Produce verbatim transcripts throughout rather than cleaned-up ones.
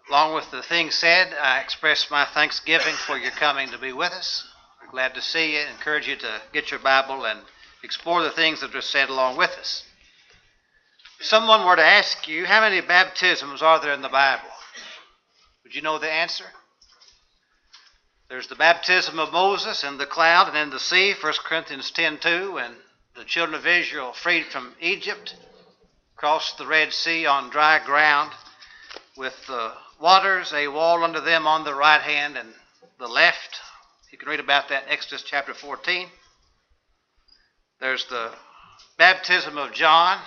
Along with the things said, I express my thanksgiving for your coming to be with us. We're glad to see you. I encourage you to get your Bible and explore the things that are said along with us. If someone were to ask you, how many baptisms are there in the Bible? Would you know the answer? There's the baptism of Moses in the cloud and in the sea, First Corinthians ten two, when the children of Israel, freed from Egypt, crossed the Red Sea on dry ground with the waters, a wall under them on the right hand and the left. You can read about that in Exodus chapter fourteen. There's the baptism of John,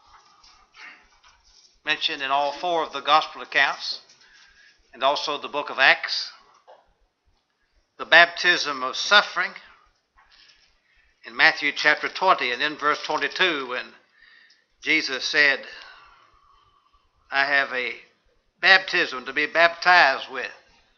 mentioned in all four of the gospel accounts, and also the book of Acts. The baptism of suffering in Matthew chapter twenty, and in verse twenty-two, when Jesus said, I have a baptism to be baptized with,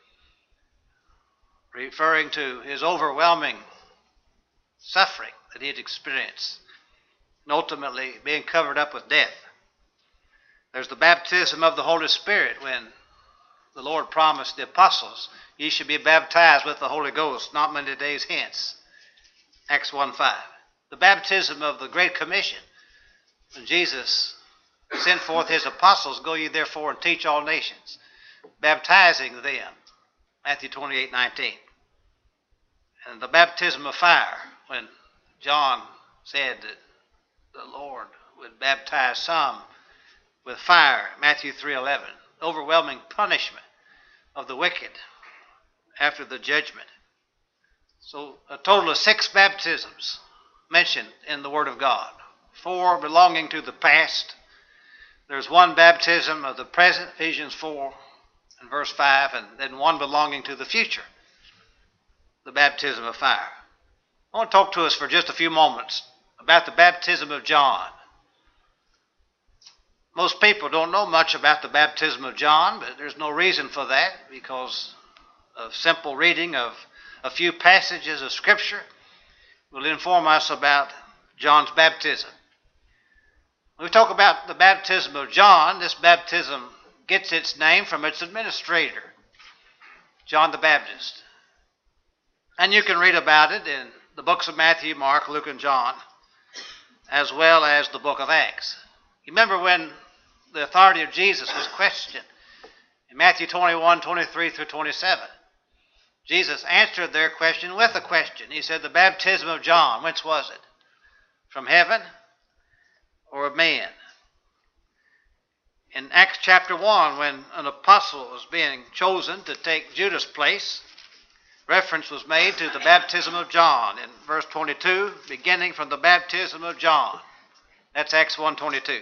referring to his overwhelming suffering that he had experienced, and ultimately being covered up with death. There's the baptism of the Holy Spirit, when the Lord promised the apostles, ye shall be baptized with the Holy Ghost not many days hence. Acts one five. The baptism of the Great Commission, when Jesus sent forth his apostles, go ye therefore and teach all nations, baptizing them. Matthew twenty-eight nineteen. And the baptism of fire, when John said that the Lord would baptize some with fire. Matthew three eleven. Overwhelming punishment of the wicked after the judgment. So a total of six baptisms mentioned in the Word of God. Four belonging to the past. There's one baptism of the present, Ephesians four and verse five, and then one belonging to the future, the baptism of fire. I want to talk to us for just a few moments about the baptism of John. Most people don't know much about the baptism of John, but there's no reason for that, because of simple reading of a few passages of Scripture will inform us about John's baptism. When we talk about the baptism of John, this baptism gets its name from its administrator, John the Baptist. And you can read about it in the books of Matthew, Mark, Luke, and John, as well as the book of Acts. You remember when the authority of Jesus was questioned in Matthew twenty-one, twenty-three through twenty-seven. Jesus answered their question with a question. He said, the baptism of John, whence was it? From heaven or of man? In Acts chapter one, when an apostle was being chosen to take Judas' place, reference was made to the baptism of John in verse twenty-two, beginning from the baptism of John. That's Acts one twenty-two.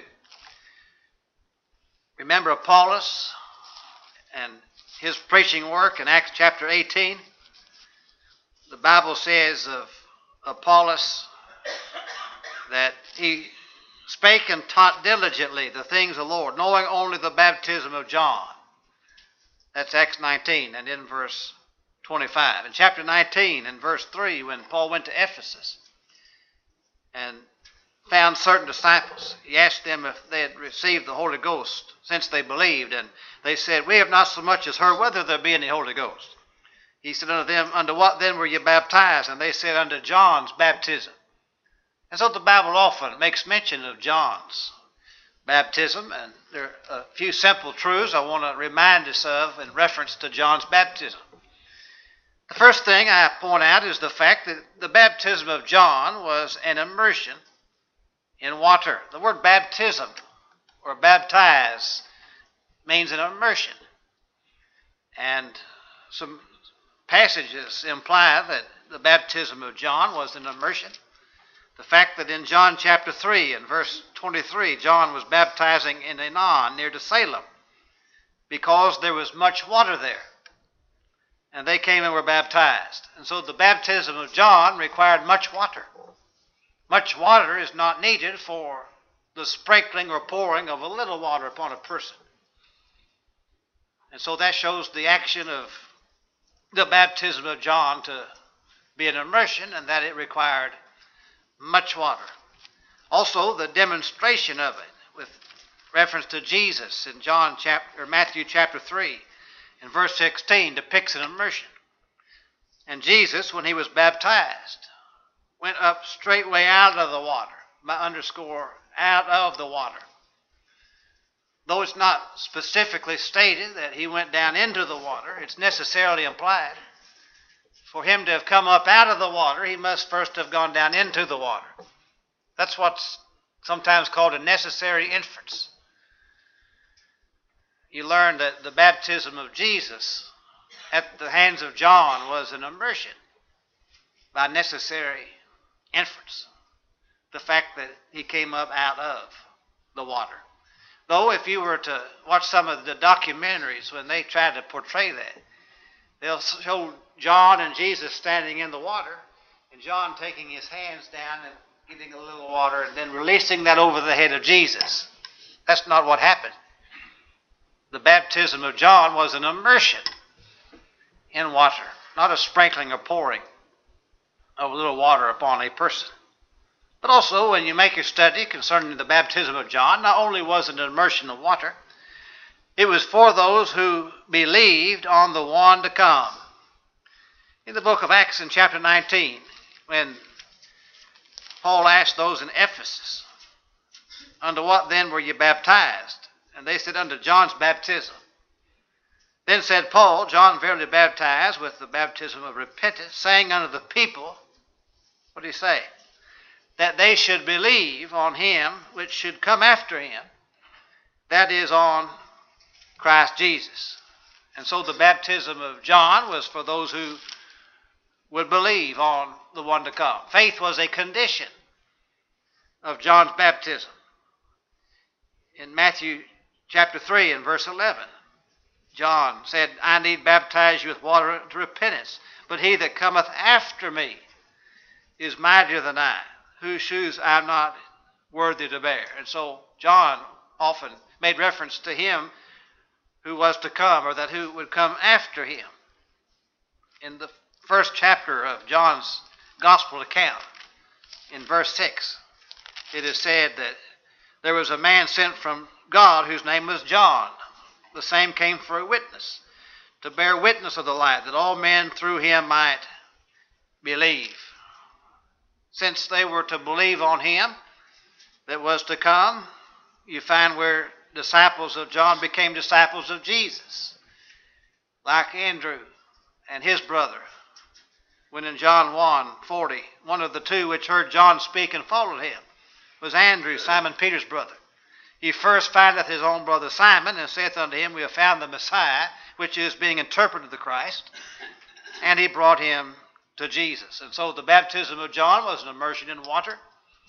Remember Apollos and his preaching work in Acts chapter eighteen? The Bible says of Apollos that he spake and taught diligently the things of the Lord, knowing only the baptism of John. That's Acts nineteen and in verse twenty-five. In chapter nineteen and verse three, when Paul went to Ephesus and found certain disciples, he asked them if they had received the Holy Ghost since they believed, and they said, we have not so much as heard whether there be any Holy Ghost. He said unto them, unto what then were you baptized? And they said, unto John's baptism. And so the Bible often makes mention of John's baptism, and there are a few simple truths I want to remind us of in reference to John's baptism. The first thing I point out is the fact that the baptism of John was an immersion in water. The word baptism or baptize means an immersion. And some passages imply that the baptism of John was an immersion. The fact that in John chapter three and verse twenty-three, John was baptizing in Aenon near to Salem because there was much water there. And they came and were baptized. And so the baptism of John required much water. Much water is not needed for the sprinkling or pouring of a little water upon a person. And so that shows the action of the baptism of John to be an immersion, and that it required much water. Also, the demonstration of it with reference to Jesus in John chapter or Matthew chapter three, in verse sixteen depicts an immersion. And Jesus, when he was baptized, went up straightway out of the water, by underscore, out of the water. Though it's not specifically stated that he went down into the water, it's necessarily implied. For him to have come up out of the water, he must first have gone down into the water. That's what's sometimes called a necessary inference. You learn that the baptism of Jesus at the hands of John was an immersion by necessary inference. The fact that he came up out of the water. Though if you were to watch some of the documentaries when they try to portray that, they'll show John and Jesus standing in the water, and John taking his hands down and getting a little water and then releasing that over the head of Jesus. That's not what happened. The baptism of John was an immersion in water, not a sprinkling or pouring of a little water upon a person. But also, when you make your study concerning the baptism of John, not only was it an immersion of water, it was for those who believed on the one to come. In the book of Acts in chapter nineteen, when Paul asked those in Ephesus, "Unto what then were you baptized?" And they said, "Unto John's baptism." Then said Paul, "John verily baptized with the baptism of repentance, saying unto the people," what did he say? "That they should believe on him which should come after him, that is, on Christ Jesus." And so the baptism of John was for those who would believe on the one to come. Faith was a condition of John's baptism. In Matthew chapter three and verse eleven, John said, "I need baptize you with water to repentance, but he that cometh after me is mightier than I, whose shoes I am not worthy to bear." And so John often made reference to him who was to come, or that who would come after him. In the first chapter of John's gospel account, in verse six, it is said that there was a man sent from God whose name was John. The same came for a witness, to bear witness of the light, that all men through him might believe. Since they were to believe on him that was to come, you find where disciples of John became disciples of Jesus, like Andrew and his brother. When in John one forty, one of the two which heard John speak and followed him was Andrew, Simon Peter's brother. He first findeth his own brother Simon, and saith unto him, "We have found the Messiah," which is being interpreted the Christ. And he brought him to Jesus. And so the baptism of John was an immersion in water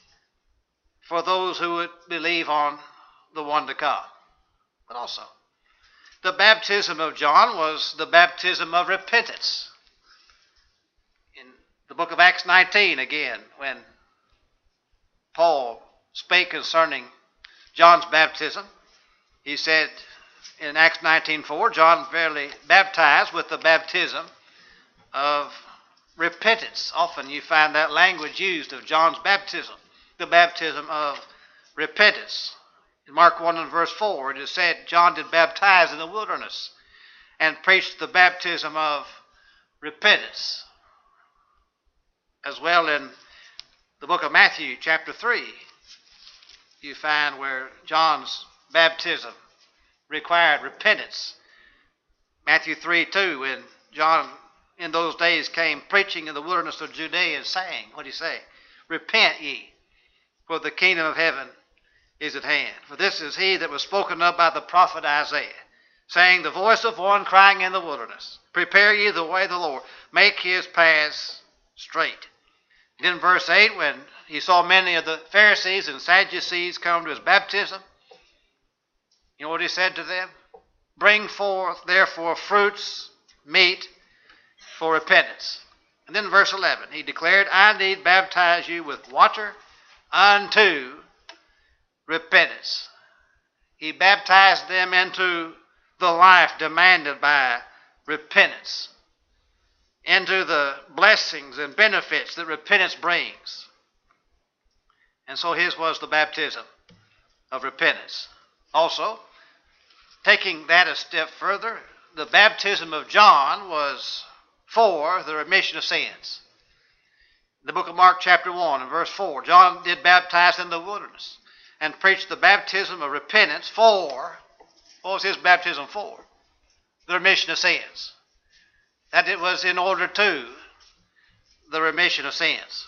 for those who would believe on the one to come. But also, the baptism of John was the baptism of repentance. In the book of Acts nineteen, again, when Paul spake concerning John's baptism, he said in Acts nineteen four, "John verily baptized with the baptism of repentance." Often you find that language used of John's baptism, the baptism of repentance. In Mark one and verse four, it is said, "John did baptize in the wilderness and preached the baptism of repentance." As well in the book of Matthew chapter three, you find where John's baptism required repentance. Matthew three two, when John in those days came preaching in the wilderness of Judea and saying, what did he say? "Repent ye, for the kingdom of heaven is at hand. For this is he that was spoken of by the prophet Isaiah, saying, the voice of one crying in the wilderness, prepare ye the way of the Lord, make his paths straight." And in verse eight, when he saw many of the Pharisees and Sadducees come to his baptism, you know what he said to them? "Bring forth therefore fruits, meet for repentance." And then verse eleven, he declared, "I need baptize you with water unto repentance." He baptized them into the life demanded by repentance, into the blessings and benefits that repentance brings. And so his was the baptism of repentance. Also, taking that a step further, the baptism of John was for the remission of sins. The book of Mark chapter one and verse four, John did baptize in the wilderness and preached the baptism of repentance for, what was his baptism for? The remission of sins. That it was in order to the remission of sins.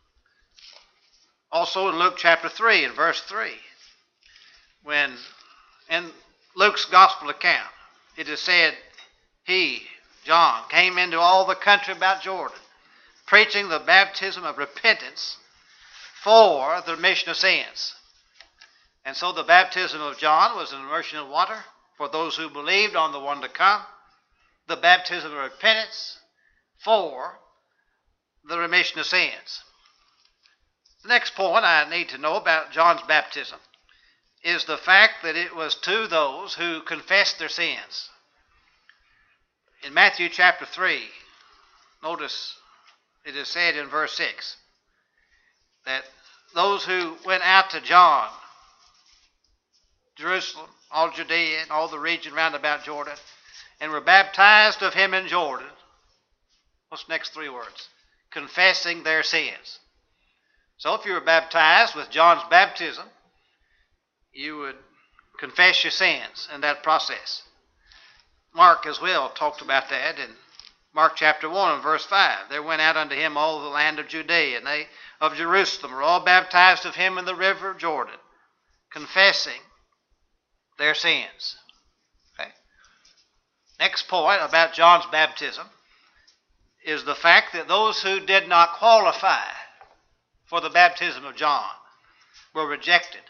Also in Luke chapter three and verse three, when in Luke's gospel account, it is said, he, John, came into all the country about Jordan, preaching the baptism of repentance for the remission of sins. And so the baptism of John was an immersion in water for those who believed on the one to come. The baptism of repentance for the remission of sins. The next point I need to know about John's baptism is the fact that it was to those who confessed their sins. In Matthew chapter three, notice it is said in verse six that those who went out to John, Jerusalem, all Judea, and all the region round about Jordan, and were baptized of him in Jordan. What's the next three words? Confessing their sins. So if you were baptized with John's baptism, you would confess your sins in that process. Mark as well talked about that in Mark chapter one and verse five. There went out unto him all the land of Judea, and they of Jerusalem were all baptized of him in the river of Jordan, confessing their sins. Okay. Next point about John's baptism is the fact that those who did not qualify for the baptism of John were rejected.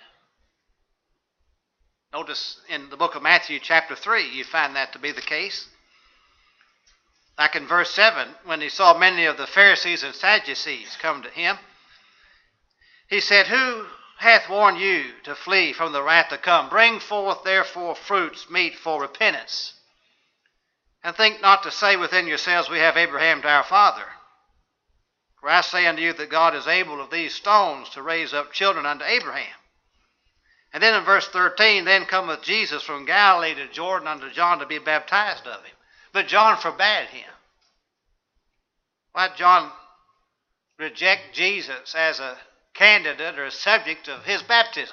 Notice in the book of Matthew chapter three, you find that to be the case. Like in verse seven, when he saw many of the Pharisees and Sadducees come to him, he said, who hath warned you to flee from the wrath to come? Bring forth therefore fruits meet for repentance. And think not to say within yourselves, we have Abraham to our father. For I say unto you that God is able of these stones to raise up children unto Abraham. And then in verse thirteen, then cometh Jesus from Galilee to Jordan unto John to be baptized of him. But John forbade him. Why did John reject Jesus as a candidate or a subject of his baptism?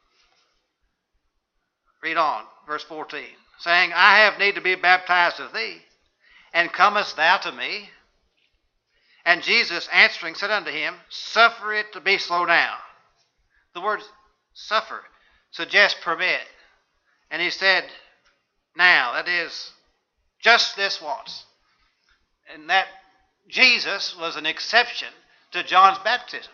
Read on, verse fourteen. Saying, I have need to be baptized of thee, and comest thou to me? And Jesus answering said unto him, suffer it to be so now. The word suffer suggests permit. And he said, now, that is, just this once. And that Jesus was an exception to John's baptism.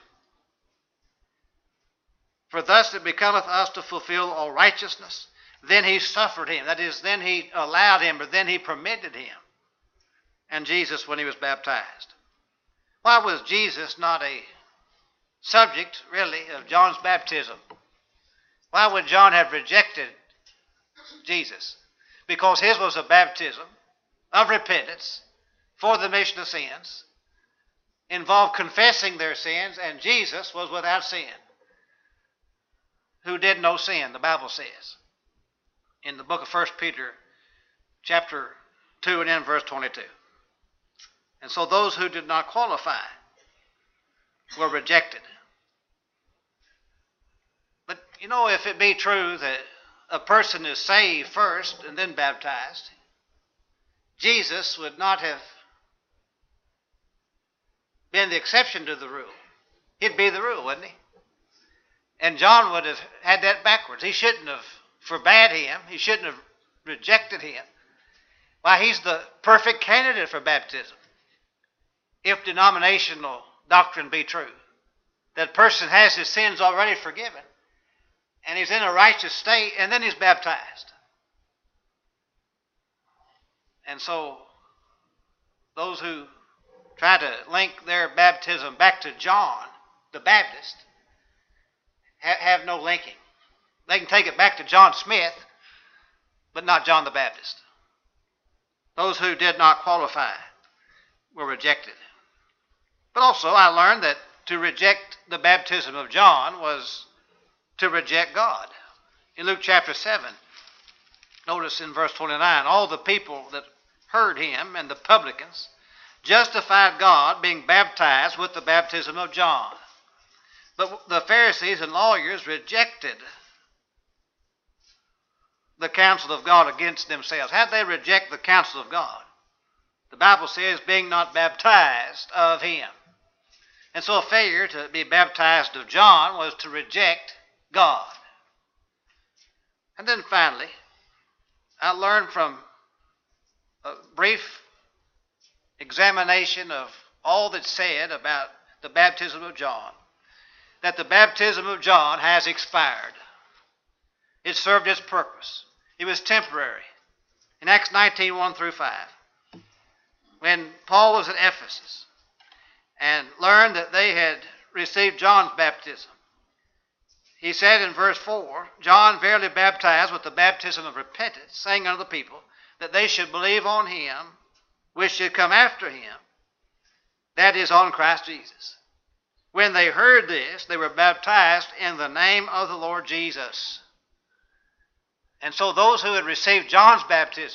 For thus it becometh us to fulfill all righteousness. Then he suffered him. That is, then he allowed him, or then he permitted him. And Jesus when he was baptized. Why was Jesus not a subject, really, of John's baptism? Why would John have rejected Jesus? Because his was a baptism of repentance for the remission of sins, involved confessing their sins, and Jesus was without sin, who did no sin, the Bible says, in the book of First Peter, chapter two, and in verse twenty-two. And so those who did not qualify were rejected. But, you know, if it be true that a person is saved first and then baptized, Jesus would not have been the exception to the rule. He'd be the rule, wouldn't he? And John would have had that backwards. He shouldn't have forbade him. He shouldn't have rejected him. Why, he's the perfect candidate for baptism. If denominational doctrine be true, that person has his sins already forgiven, and he's in a righteous state, and then he's baptized. And so, those who try to link their baptism back to John the Baptist ha- have no linking. They can take it back to John Smith, but not John the Baptist. Those who did not qualify were rejected. But also I learned that to reject the baptism of John was to reject God. In Luke chapter seven, Notice in verse twenty-nine, all the people that heard him and the publicans justified God, being baptized with the baptism of John. But the Pharisees and lawyers rejected the counsel of God against themselves. How did they reject the counsel of God? The Bible says, being not baptized of him. And so a failure to be baptized of John was to reject God. And then finally, I learned from a brief examination of all that's said about the baptism of John that the baptism of John has expired. It served its purpose. It was temporary. In Acts nineteen, one through five, when Paul was at Ephesus and learned that they had received John's baptism, he said in verse four, John verily baptized with the baptism of repentance, saying unto the people that they should believe on him which should come after him, that is, on Christ Jesus. When they heard this, they were baptized in the name of the Lord Jesus. And so those who had received John's baptism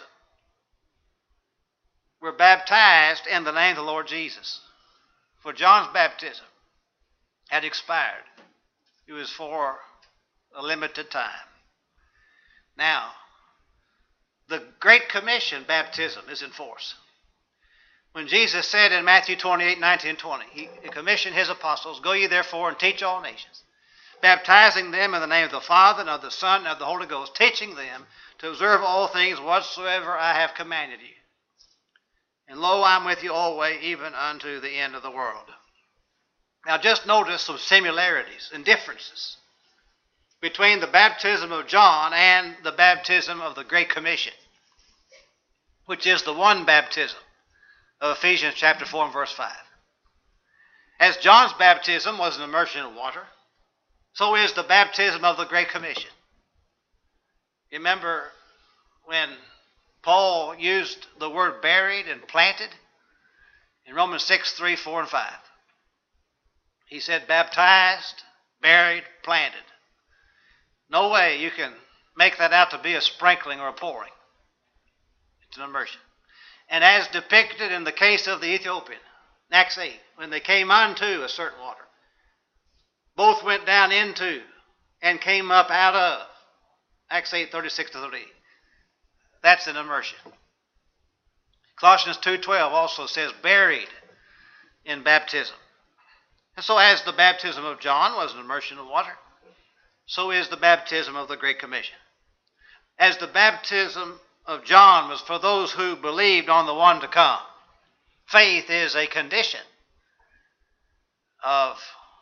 were baptized in the name of the Lord Jesus. For John's baptism had expired. It was for a limited time. Now, the Great Commission baptism is in force. When Jesus said in Matthew twenty-eight, nineteen, and twenty, he commissioned his apostles, go ye therefore and teach all nations, baptizing them in the name of the Father and of the Son and of the Holy Ghost, teaching them to observe all things whatsoever I have commanded you. And lo, I am with you always, even unto the end of the world. Now just notice some similarities and differences between the baptism of John and the baptism of the Great Commission, which is the one baptism of Ephesians chapter four and verse five. As John's baptism was an immersion in water, so is the baptism of the Great Commission. You remember when Paul used the word buried and planted in Romans six, three, four, and five. He said baptized, buried, planted. No way you can make that out to be a sprinkling or a pouring. It's an immersion. And as depicted in the case of the Ethiopian, Acts eight, when they came unto a certain water, both went down into and came up out of. Acts eight, thirty-six to thirty-eight. That's an immersion. Colossians two twelve also says buried in baptism. And so as the baptism of John was an immersion in water, so is the baptism of the Great Commission. As the baptism of John was for those who believed on the one to come, faith is a condition of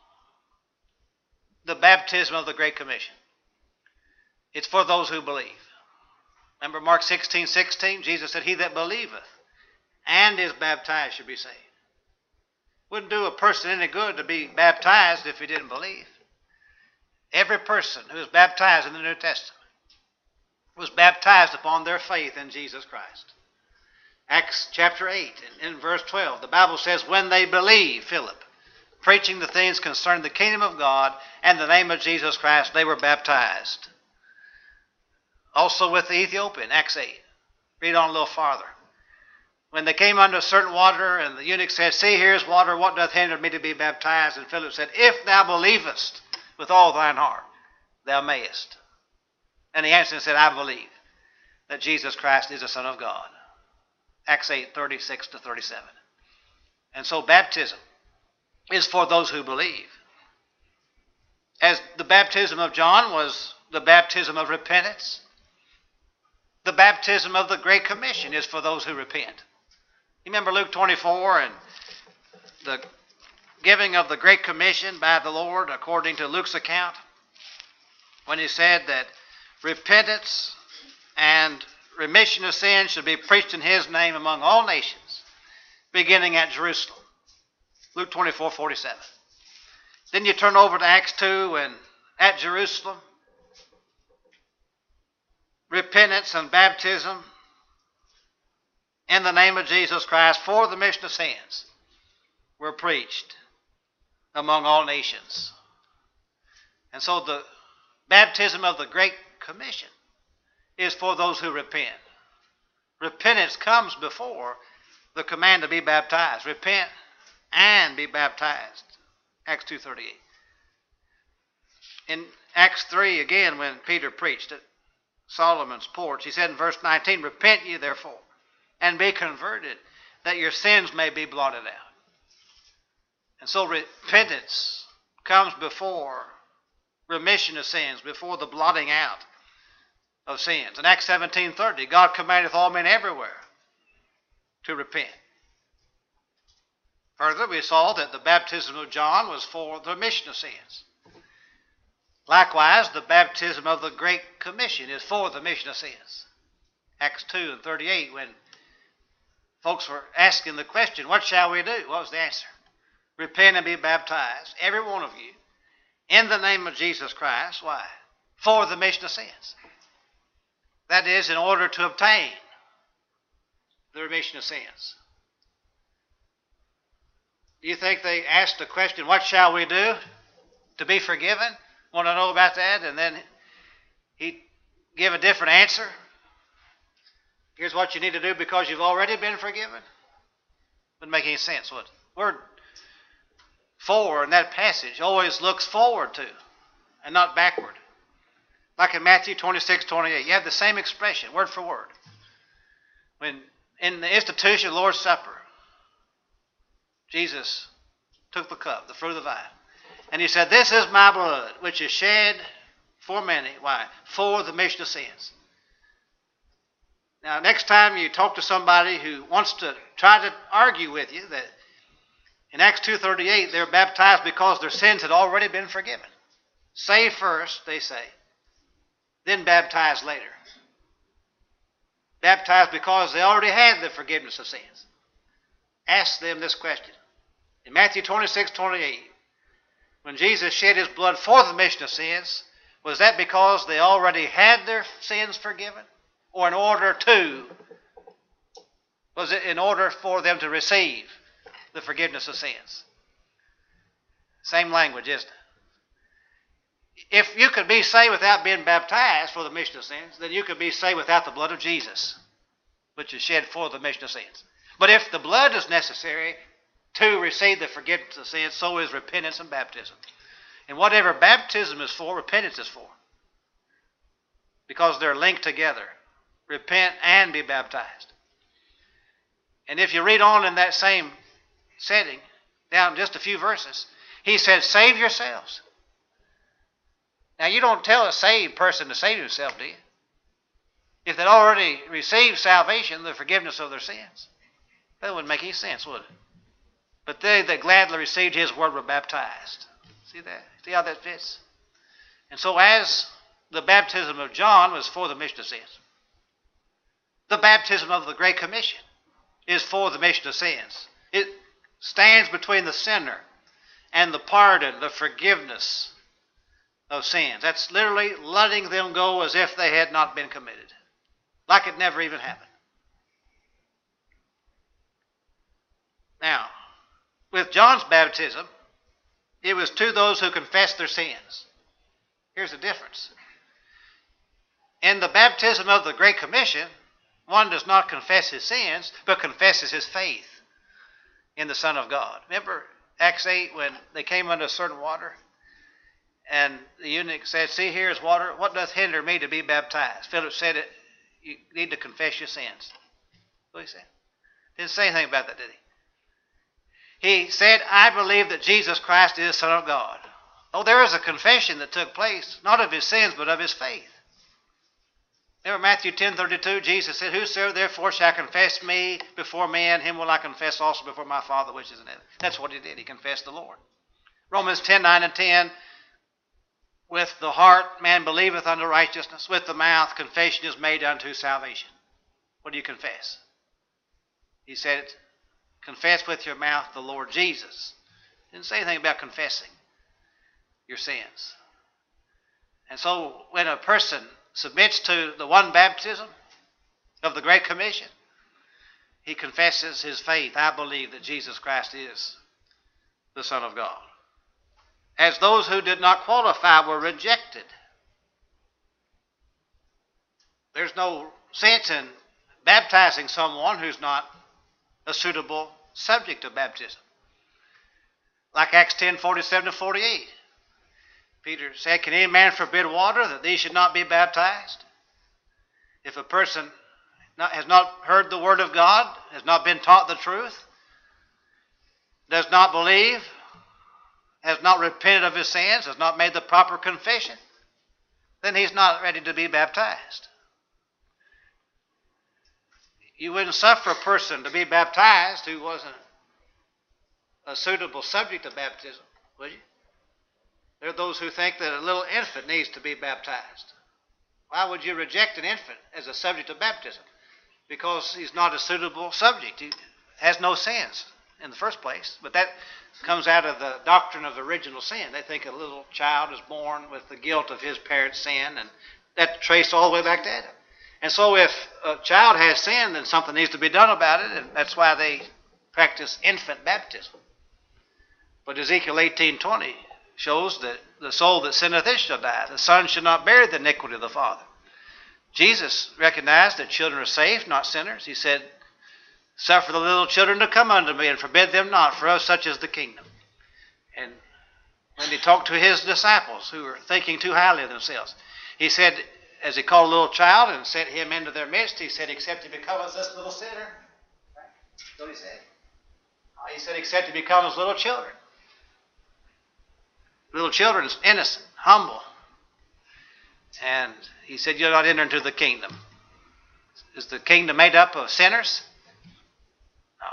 the baptism of the Great Commission. It's for those who believe. Remember Mark sixteen, sixteen? Jesus said, he that believeth and is baptized should be saved. Wouldn't do a person any good to be baptized if he didn't believe. Every person who is baptized in the New Testament was baptized upon their faith in Jesus Christ. Acts chapter eight, in verse twelve, the Bible says, when they believed Philip, preaching the things concerning the kingdom of God and the name of Jesus Christ, they were baptized. Also with the Ethiopian, Acts eight. Read on a little farther. When they came unto a certain water, and the eunuch said, see, here is water, what doth hinder me to be baptized? And Philip said, if thou believest with all thine heart, thou mayest. And he answered and said, I believe that Jesus Christ is the Son of God. Acts eight, thirty-six to thirty-seven. And so baptism is for those who believe. As the baptism of John was the baptism of repentance, the baptism of the Great Commission is for those who repent. You remember Luke twenty-four and the giving of the Great Commission by the Lord according to Luke's account, when he said that repentance and remission of sins should be preached in his name among all nations, beginning at Jerusalem. Luke twenty-four, forty-seven. Then you turn over to Acts two, and at Jerusalem, repentance and baptism in the name of Jesus Christ for the remission of sins were preached among all nations. And so the baptism of the Great Commission is for those who repent. Repentance comes before the command to be baptized. Repent and be baptized. Acts two thirty-eight. In Acts three, again, when Peter preached at Solomon's porch, he said in verse nineteen, repent ye therefore, and be converted, that your sins may be blotted out. And so repentance comes before remission of sins, before the blotting out of sins. In Acts seventeen thirty, God commandeth all men everywhere to repent. Further, we saw that the baptism of John was for the remission of sins. Likewise, the baptism of the Great Commission is for the remission of sins. Acts two and thirty-eight, when folks were asking the question, what shall we do? What was the answer? Repent and be baptized, every one of you, in the name of Jesus Christ. Why? For the remission of sins. That is, in order to obtain the remission of sins. Do you think they asked the question, what shall we do to be forgiven? Want to know about that? And then he give a different answer. Here's what you need to do because you've already been forgiven. Wouldn't make any sense, would it? Word for in that passage always looks forward to and not backward. Like in Matthew twenty-six twenty-eight, you have the same expression, word for word. When in the institution of the Lord's Supper, Jesus took the cup, the fruit of the vine, and he said, this is my blood, which is shed for many. Why? For the remission of sins. Now, next time you talk to somebody who wants to try to argue with you that in Acts two thirty-eight, they're baptized because their sins had already been forgiven. Save first, they say, then baptized later. Baptized because they already had the forgiveness of sins. Ask them this question. In Matthew twenty-six twenty-eight, when Jesus shed his blood for the remission of sins, was that because they already had their sins forgiven? Or in order to, was it in order for them to receive the forgiveness of sins? Same language, isn't it? If you could be saved without being baptized for the remission of sins, then you could be saved without the blood of Jesus, which is shed for the remission of sins. But if the blood is necessary to receive the forgiveness of sins, so is repentance and baptism. And whatever baptism is for, repentance is for. Because they're linked together. Repent and be baptized. And if you read on in that same setting, down just a few verses, he said, save yourselves. Now, you don't tell a saved person to save himself, do you? If they'd already received salvation, the forgiveness of their sins, that wouldn't make any sense, would it? But they that gladly received his word were baptized. See that? See how that fits? And so as the baptism of John was for the remission of sins, the baptism of the Great Commission is for the remission of sins. It stands between the sinner and the pardon, the forgiveness of sins. That's literally letting them go as if they had not been committed, like it never even happened. Now, with John's baptism, it was to those who confessed their sins. Here's the difference. In the baptism of the Great Commission, one does not confess his sins, but confesses his faith in the Son of God. Remember Acts eight when they came under certain water? And the eunuch said, see, here is water. What doth hinder me to be baptized? Philip said, it, you need to confess your sins. What did he say? Didn't say anything about that, did he? He said, I believe that Jesus Christ is the Son of God. Oh, there is a confession that took place, not of his sins, but of his faith. Remember Matthew ten thirty-two, Jesus said, whosoever therefore shall confess me before men, him will I confess also before my Father which is in heaven. That's what he did. He confessed the Lord. Romans ten nine and ten, with the heart man believeth unto righteousness, with the mouth confession is made unto salvation. What do you confess? He said, confess with your mouth the Lord Jesus. Didn't say anything about confessing your sins. And so when a person submits to the one baptism of the Great Commission, he confesses his faith. I believe that Jesus Christ is the Son of God. As those who did not qualify were rejected. there's no sense in baptizing someone who's not a suitable subject of baptism. Like Acts ten, forty-seven to forty-eight. Peter said, can any man forbid water that these should not be baptized? If a person not, has not heard the word of God, has not been taught the truth, does not believe, has not repented of his sins, has not made the proper confession, then he's not ready to be baptized. You wouldn't suffer a person to be baptized who wasn't a suitable subject of baptism, would you? There are those who think that a little infant needs to be baptized. Why would you reject an infant as a subject of baptism? Because he's not a suitable subject. He has no sins in the first place. But that comes out of the doctrine of original sin. They think a little child is born with the guilt of his parents' sin, and that traced all the way back to Adam. And so if a child has sin, then something needs to be done about it, and that's why they practice infant baptism. But Ezekiel eighteen twenty shows that the soul that sinneth it shall die. The son shall not bear the iniquity of the father. Jesus recognized that children are saved, not sinners. He said, suffer the little children to come unto me, and forbid them not, for of such is the kingdom. And when he talked to his disciples who were thinking too highly of themselves, he said, as he called a little child and sent him into their midst, he said, except he become as this little sinner. Right? That's what he said. He said, except he become as little children. Little children is innocent, humble. And he said, you'll not enter into the kingdom. Is the kingdom made up of sinners? No.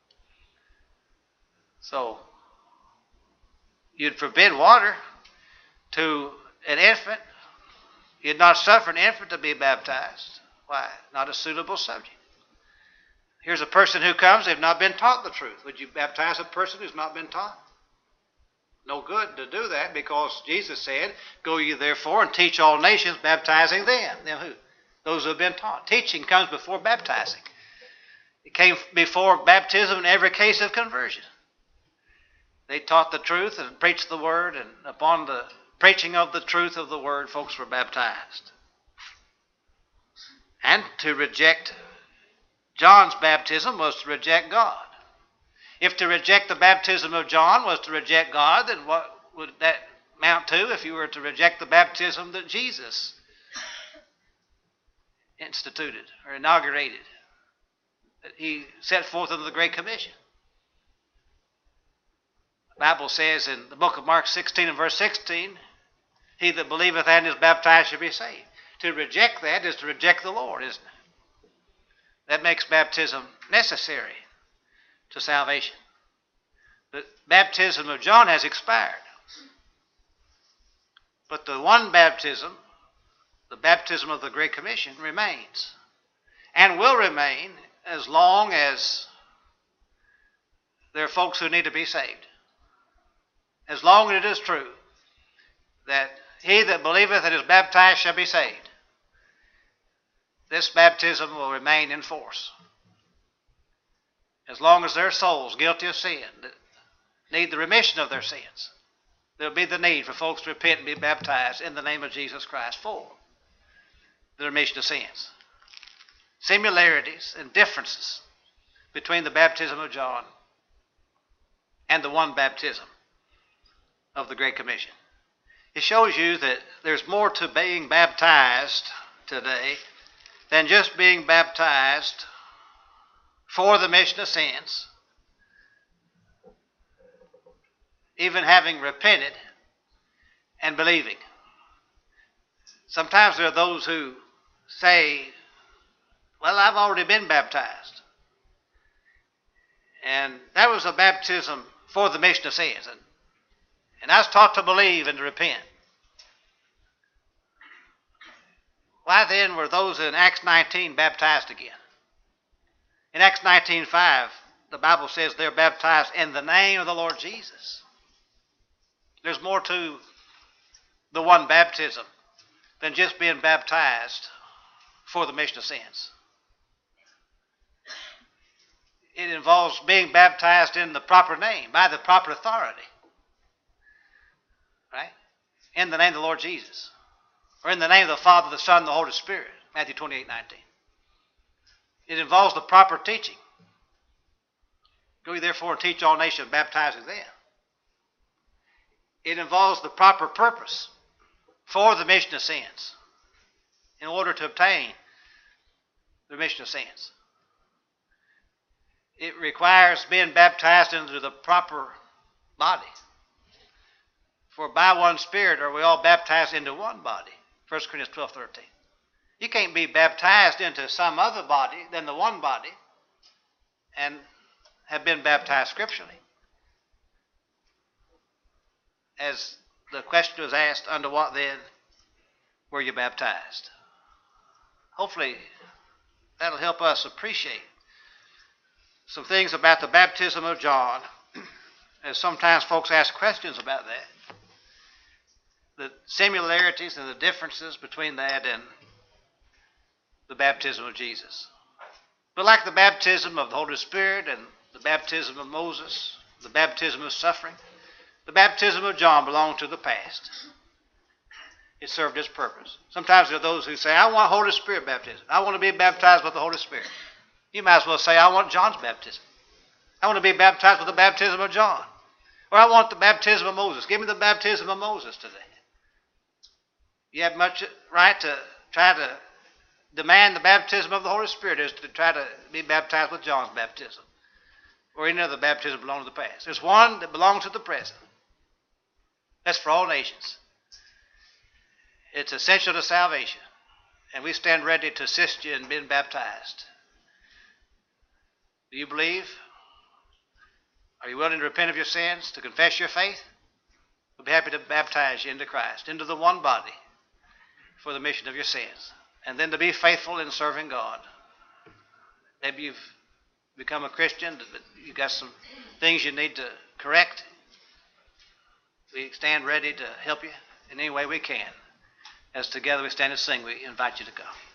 So, you'd forbid water to an infant. You'd not suffer an infant to be baptized. Why? Not a suitable subject. Here's a person who comes, they've not been taught the truth. Would you baptize a person who's not been taught? No good to do that, because Jesus said, go ye therefore and teach all nations, baptizing them. Them who? Those who have been taught. Teaching comes before baptizing. It came before baptism in every case of conversion. They taught the truth and preached the word, and upon the preaching of the truth of the word, folks were baptized. And to reject John's baptism was to reject God. If to reject the baptism of John was to reject God, then what would that amount to if you were to reject the baptism that Jesus instituted or inaugurated, that he set forth in the Great Commission? The Bible says in the book of Mark sixteen and verse sixteen, he that believeth and is baptized shall be saved. To reject that is to reject the Lord, isn't it? That makes baptism necessary to salvation. The baptism of John has expired. But the one baptism, the baptism of the Great Commission, remains and will remain as long as there are folks who need to be saved. As long as it is true that he that believeth and is baptized shall be saved, this baptism will remain in force. As long as there are souls guilty of sin that need the remission of their sins, there'll be the need for folks to repent and be baptized in the name of Jesus Christ for the remission of sins. Similarities and differences between the baptism of John and the one baptism of the Great Commission. It shows you that there's more to being baptized today than just being baptized for the remission of sins, even having repented and believing. Sometimes there are those who say, well, I've already been baptized. And that was a baptism for the remission of sins. And, and I was taught to believe and to repent. Why then were those in Acts nineteen baptized again? In Acts nineteen five, the Bible says they're baptized in the name of the Lord Jesus. There's more to the one baptism than just being baptized for the remission of sins. It involves being baptized in the proper name, by the proper authority. Right? In the name of the Lord Jesus. Or in the name of the Father, the Son, and the Holy Spirit. Matthew twenty-eight nineteen. It involves the proper teaching. Go ye therefore and teach all nations, baptizing them. It involves the proper purpose for the remission of sins in order to obtain the remission of sins. It requires being baptized into the proper body. For by one Spirit are we all baptized into one body. First Corinthians twelve thirteen. You can't be baptized into some other body than the one body and have been baptized scripturally. As the question was asked, under what then were you baptized? Hopefully that'll help us appreciate some things about the baptism of John, as sometimes folks ask questions about that. The similarities and the differences between that and the baptism of Jesus. But like the baptism of the Holy Spirit and the baptism of Moses, the baptism of suffering, the baptism of John belonged to the past. It served its purpose. Sometimes there are those who say, I want Holy Spirit baptism. I want to be baptized with the Holy Spirit. You might as well say, I want John's baptism. I want to be baptized with the baptism of John. Or I want the baptism of Moses. Give me the baptism of Moses today. You have much right to try to demand the baptism of the Holy Spirit is to try to be baptized with John's baptism or any other baptism belonging to the past. There's one that belongs to the present. That's for all nations. It's essential to salvation, and we stand ready to assist you in being baptized. Do you believe? Are you willing to repent of your sins, to confess your faith? We'll be happy to baptize you into Christ, into the one body, for the remission of your sins, and then to be faithful in serving God. Maybe you've become a Christian, but you've got some things you need to correct. We stand ready to help you in any way we can. As together we stand and sing, we invite you to come.